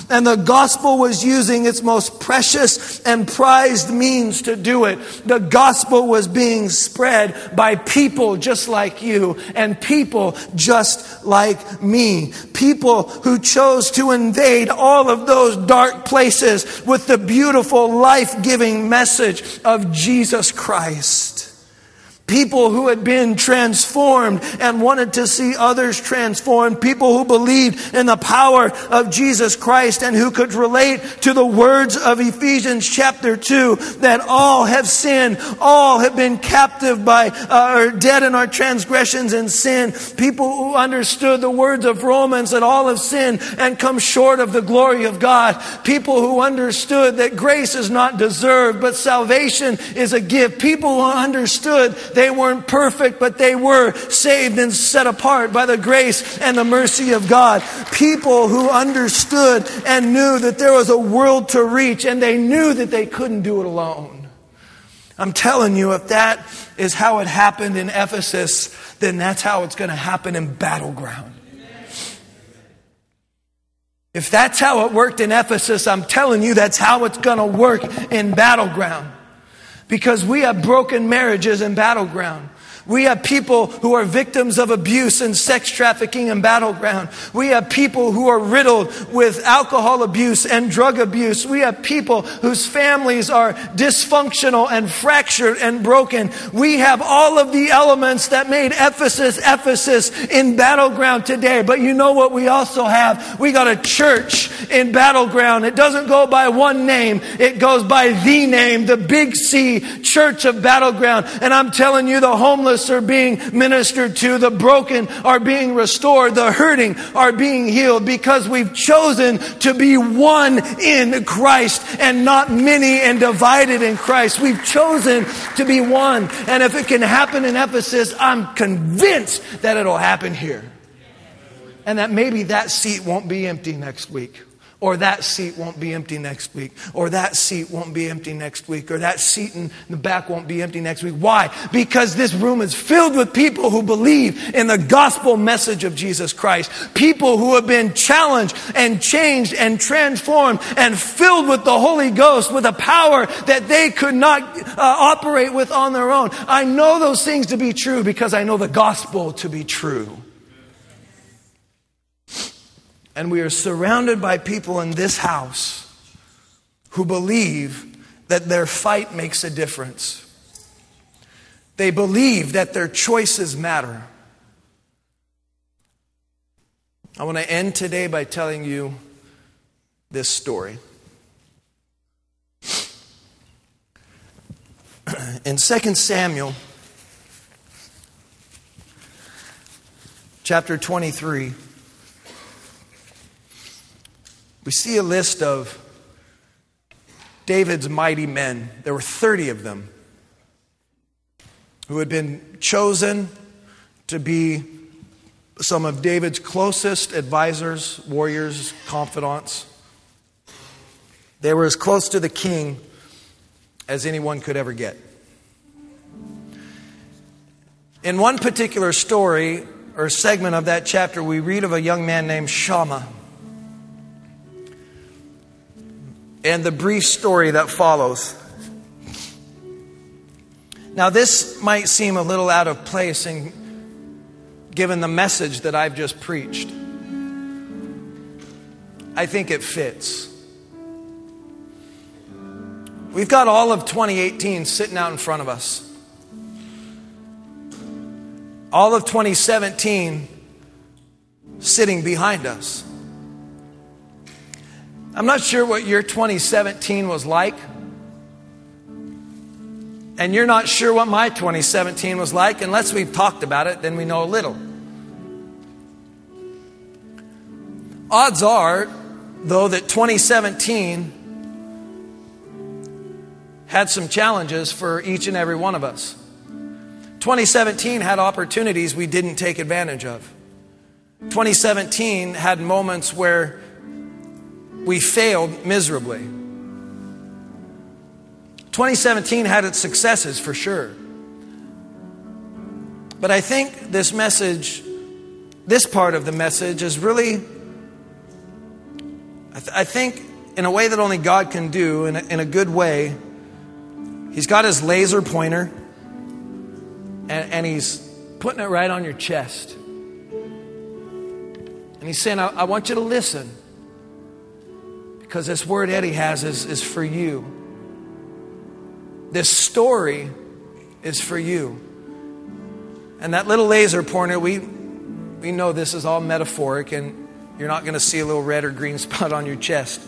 [SPEAKER 1] And the gospel was using its most precious and prized means to do it. The gospel was being spread by people just like you and people just like me. People who chose to invade all of those dark places with the beautiful, life-giving message of Jesus Christ. People who had been transformed and wanted to see others transformed. People who believed in the power of Jesus Christ and who could relate to the words of Ephesians chapter two, that all have sinned, all have been captive by, uh, or dead in our transgressions and sin. People who understood the words of Romans, that all have sinned and come short of the glory of God. People who understood that grace is not deserved, but salvation is a gift. People who understood they weren't perfect, but they were saved and set apart by the grace and the mercy of God. People who understood and knew that there was a world to reach, and they knew that they couldn't do it alone. I'm telling you, if that is how it happened in Ephesus, then that's how it's going to happen in Battleground. If that's how it worked in Ephesus, I'm telling you that's how it's going to work in Battleground. Because we have broken marriages in Battleground. We have people who are victims of abuse and sex trafficking in Battleground. We have people who are riddled with alcohol abuse and drug abuse. We have people whose families are dysfunctional and fractured and broken. We have all of the elements that made Ephesus, Ephesus in Battleground today. But you know what we also have? We got a church in Battleground. It doesn't go by one name. It goes by the name, the Big C Church of Battleground. And I'm telling you, the homeless are being ministered to, the broken are being restored, the hurting are being healed, because we've chosen to be one in Christ and not many and divided in Christ. We've chosen to be one. And if it can happen in Ephesus, I'm convinced that it'll happen here. And that maybe that seat won't be empty next week. Or that seat won't be empty next week. Or that seat won't be empty next week. Or that seat in the back won't be empty next week. Why? Because this room is filled with people who believe in the gospel message of Jesus Christ. People who have been challenged and changed and transformed and filled with the Holy Ghost, with a power that they could not uh, operate with on their own. I know those things to be true because I know the gospel to be true. And we are surrounded by people in this house who believe that their fight makes a difference. They believe that their choices matter. I want to end today by telling you this story. In Second Samuel, chapter twenty-three, we see a list of David's mighty men. There were thirty of them who had been chosen to be some of David's closest advisors, warriors, confidants. They were as close to the king as anyone could ever get. In one particular story or segment of that chapter, we read of a young man named Shammah. And the brief story that follows. Now, this might seem a little out of place in, given the message that I've just preached. I think it fits. We've got all of twenty eighteen sitting out in front of us. All of twenty seventeen sitting behind us. I'm not sure what your twenty seventeen was like. And you're not sure what my twenty seventeen was like. Unless we've talked about it, then we know a little. Odds are, though, that twenty seventeen had some challenges for each and every one of us. twenty seventeen had opportunities we didn't take advantage of. twenty seventeen had moments where we failed miserably. twenty seventeen had its successes for sure. But I think this message, this part of the message is really, I, th- I think in a way that only God can do, in a, in a good way, he's got his laser pointer and, and he's putting it right on your chest. And he's saying, I, I want you to listen, because this word Eddie has is, is for you. This story is for you. And that little laser pointer, we, we know this is all metaphoric, and you're not going to see a little red or green spot on your chest.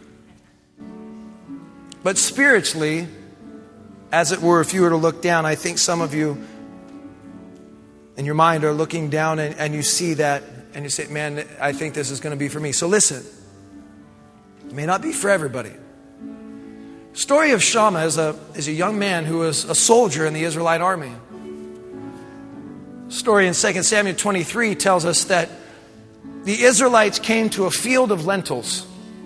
[SPEAKER 1] But spiritually, as it were, if you were to look down, I think some of you in your mind are looking down and, and you see that and you say, man, I think this is going to be for me. So listen, it may not be for everybody. The story of Shammah is a, is a young man who was a soldier in the Israelite army. The story in Second Samuel twenty-three tells us that the Israelites came to a field of lentils.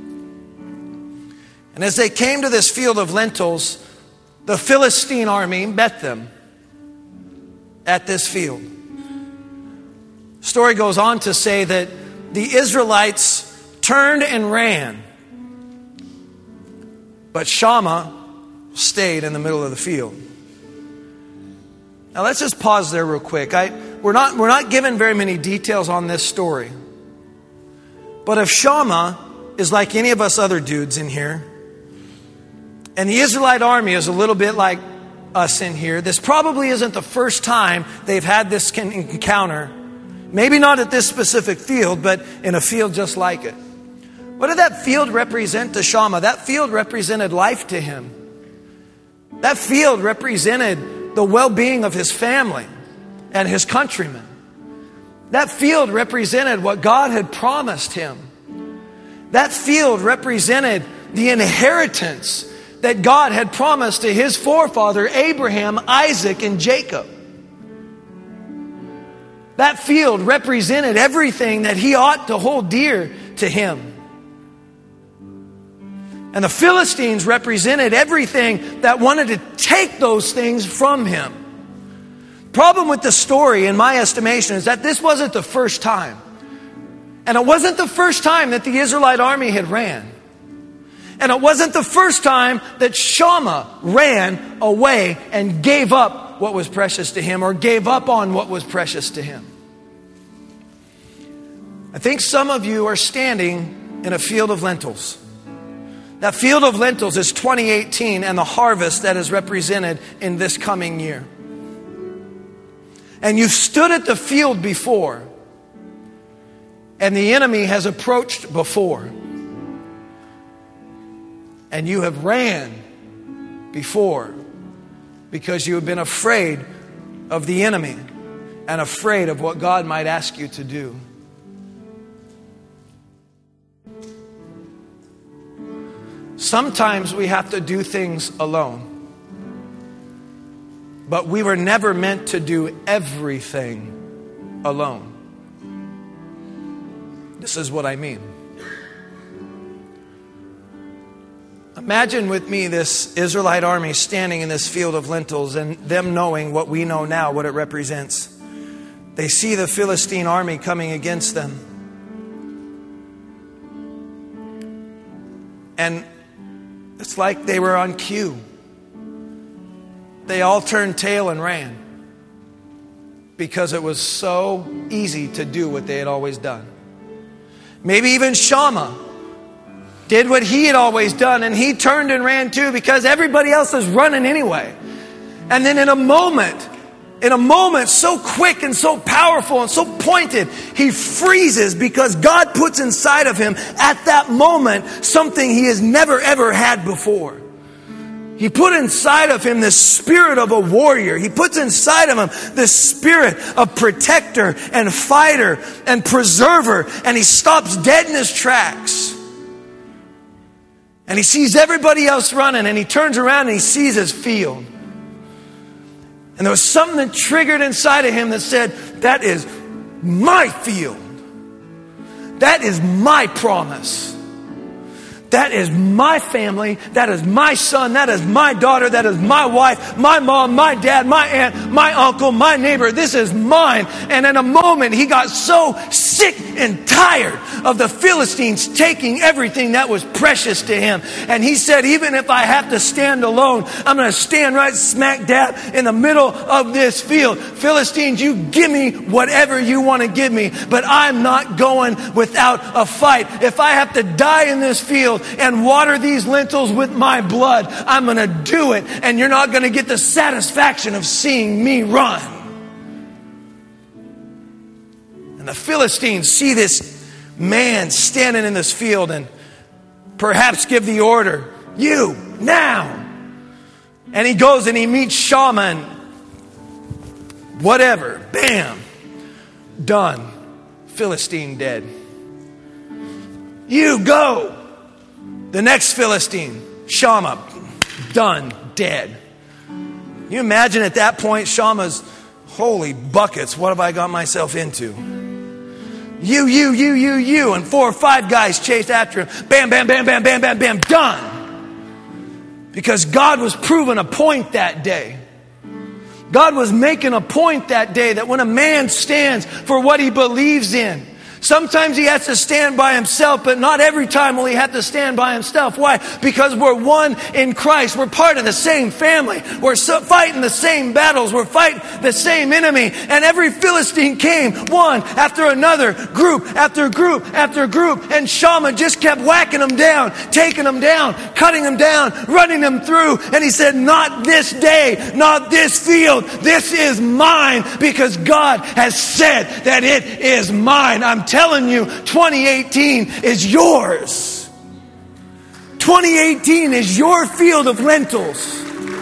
[SPEAKER 1] And as they came to this field of lentils, the Philistine army met them at this field. The story goes on to say that the Israelites turned and ran, but Shammah stayed in the middle of the field. Now let's just pause there real quick. I, we're not, we're not given very many details on this story. But if Shammah is like any of us other dudes in here, and the Israelite army is a little bit like us in here, this probably isn't the first time they've had this encounter. Maybe not at this specific field, but in a field just like it. What did that field represent to Shammah? That field represented life to him. That field represented the well-being of his family and his countrymen. That field represented what God had promised him. That field represented the inheritance that God had promised to his forefather Abraham, Isaac, and Jacob. That field represented everything that he ought to hold dear to him. And the Philistines represented everything that wanted to take those things from him. Problem with the story, in my estimation, is that this wasn't the first time. And it wasn't the first time that the Israelite army had ran. And it wasn't the first time that Shammah ran away and gave up what was precious to him, or gave up on what was precious to him. I think some of you are standing in a field of lentils. That field of lentils is twenty eighteen and the harvest that is represented in this coming year. And you've stood at the field before, and the enemy has approached before. And you have ran before because you have been afraid of the enemy and afraid of what God might ask you to do. Sometimes we have to do things alone. But we were never meant to do everything alone. This is what I mean. Imagine with me this Israelite army standing in this field of lentils and them knowing what we know now, what it represents. They see the Philistine army coming against them. And it's like they were on cue. They all turned tail and ran because it was so easy to do what they had always done. Maybe even Shammah did what he had always done, and he turned and ran too because everybody else is running anyway. And then in a moment, in a moment so quick and so powerful and so pointed, he freezes because God puts inside of him at that moment something he has never ever had before. He put inside of him this spirit of a warrior. He puts inside of him this spirit of protector and fighter and preserver. And he stops dead in his tracks. And he sees everybody else running, and he turns around and he sees his field. And there was something that triggered inside of him that said, that is my field. That is my promise. that is my family, that is my son, that is my daughter, that is my wife, my mom, my dad, my aunt, my uncle, my neighbor. This is mine. And in a moment, he got so sick and tired of the Philistines taking everything that was precious to him. And he said, even if I have to stand alone, I'm going to stand right smack dab in the middle of this field. Philistines, you give me whatever you want to give me, but I'm not going without a fight. If I have to die in this field and water these lentils with my blood, I'm going to do it. And you're not going to get the satisfaction of seeing me run. And the Philistines see this man standing in this field and perhaps give the order, you, now. And he goes and he meets Shammah and whatever, bam, done. Philistine dead. You go. The next Philistine, Shammah, done, dead. You imagine at that point, Shammah's, holy buckets, what have I got myself into? You, you, you, you, you. And four or five guys chased after him. Bam, bam, bam, bam, bam, bam, bam. Done. Because God was proving a point that day. God was making a point that day that when a man stands for what he believes in, sometimes he has to stand by himself, but not every time will he have to stand by himself. Why? Because we're one in Christ. We're part of the same family. We're so fighting the same battles. We're fighting the same enemy. And every Philistine came, one after another, group after group after group. And Shammah just kept whacking them down, taking them down, cutting them down, running them through. And he said, not this day, not this field. This is mine because God has said that it is mine. I'm telling you, twenty eighteen is yours. twenty eighteen is your field of lentils.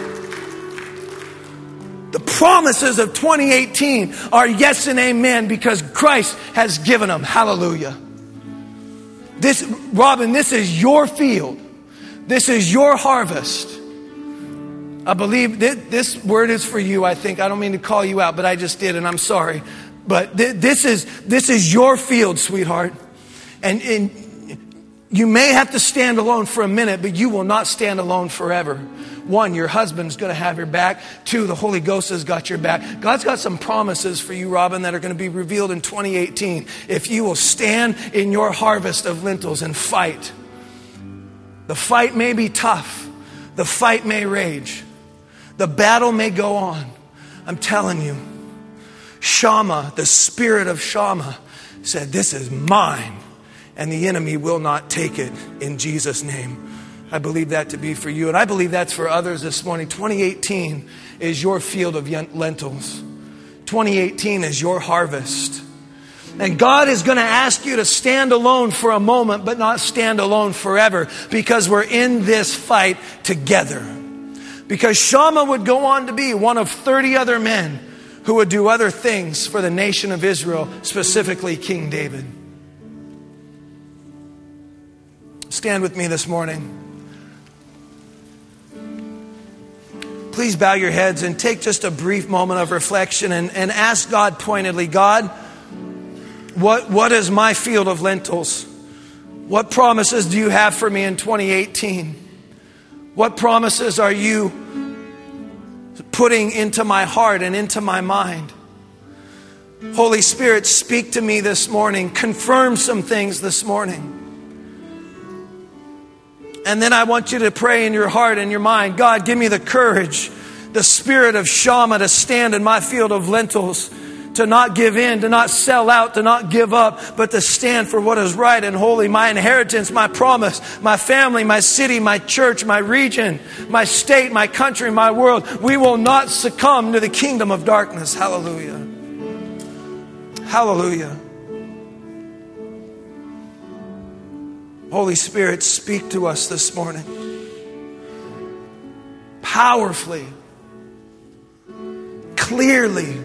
[SPEAKER 1] The promises of twenty eighteen are yes and amen because Christ has given them. Hallelujah. This, Robin, this is your field. This is your harvest. I believe that this word is for you, I think. I don't mean to call you out, but I just did, and I'm sorry. But th- this is this is your field, sweetheart. And, and you may have to stand alone for a minute, but you will not stand alone forever. One, your husband's going to have your back. Two, the Holy Ghost has got your back. God's got some promises for you, Robin, that are going to be revealed in twenty eighteen. If you will stand in your harvest of lentils and fight. The fight may be tough. The fight may rage. The battle may go on. I'm telling you. Shammah, the spirit of Shammah, said, this is mine, and the enemy will not take it in Jesus' name. I believe that to be for you, and I believe that's for others this morning. twenty eighteen is your field of lentils. twenty eighteen is your harvest. And God is going to ask you to stand alone for a moment, but not stand alone forever, because we're in this fight together. Because Shammah would go on to be one of thirty other men who would do other things for the nation of Israel, specifically King David. Stand with me this morning. Please bow your heads and take just a brief moment of reflection and, and ask God pointedly, God, what, what is my field of lentils? What promises do you have for me in twenty eighteen? What promises are you putting into my heart and into my mind? Holy Spirit, speak to me this morning. Confirm some things this morning. And then I want you to pray in your heart and your mind, God, give me the courage, the spirit of Shammah to stand in my field of lentils, to not give in, to not sell out, to not give up, but to stand for what is right and holy. My inheritance, my promise, my family, my city, my church, my region, my state, my country, my world. We will not succumb to the kingdom of darkness. Hallelujah. Hallelujah. Holy Spirit, speak to us this morning. Powerfully. Clearly.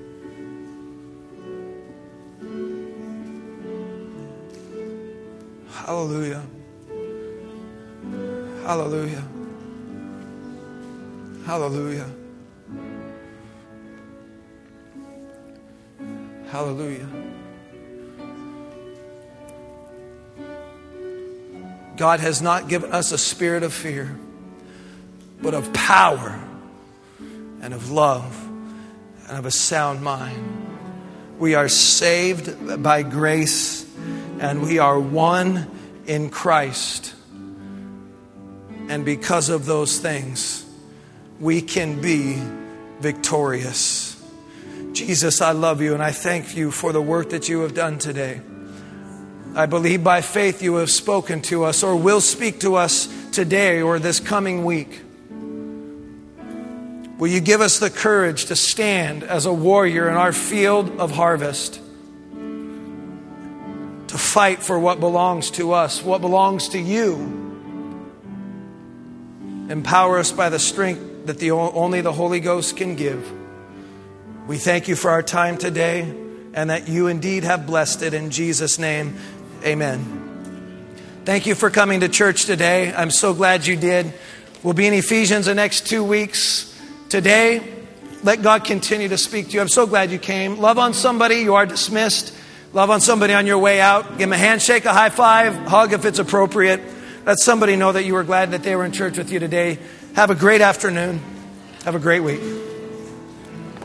[SPEAKER 1] Hallelujah. Hallelujah. Hallelujah. Hallelujah. God has not given us a spirit of fear, but of power and of love and of a sound mind. We are saved by grace, and we are one in Christ. And because of those things, we can be victorious. Jesus, I love you, and I thank you for the work that you have done today. I believe by faith you have spoken to us or will speak to us today or this coming week. Will you give us the courage to stand as a warrior in our field of harvest, to fight for what belongs to us, what belongs to you. Empower us by the strength that the only the Holy Ghost can give. We thank you for our time today and that you indeed have blessed it. In Jesus' name, amen. Thank you for coming to church today. I'm so glad you did. We'll be in Ephesians the next two weeks. Today, let God continue to speak to you. I'm so glad you came. Love on somebody. You are dismissed. Love on somebody on your way out. Give them a handshake, a high five, hug if it's appropriate. Let somebody know that you were glad that they were in church with you today. Have a great afternoon. Have a great week.